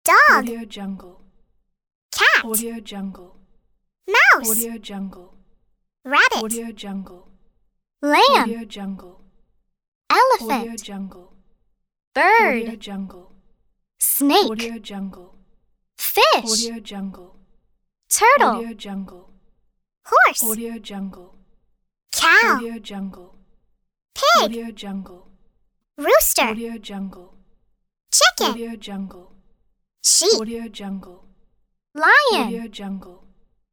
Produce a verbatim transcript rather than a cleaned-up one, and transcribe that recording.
Dog. Audio Jungle. Cat. Audio Jungle. Mouse. Audio Jungle. Rabbit. Audio Jungle. Lamb. Audio Jungle. Audio Elephant. Jungle. Bird. Audio Jungle. Snake. Audio Jungle. Fish. Audio Jungle. Turtle. Audio Jungle. Horse. Audio Jungle. Cow. Audio Jungle. Pig. Audio Jungle. Rooster. Audio Jungle. Chicken. Audio Jungle. Sheep. Audio Jungle. Lion. Audio Jungle.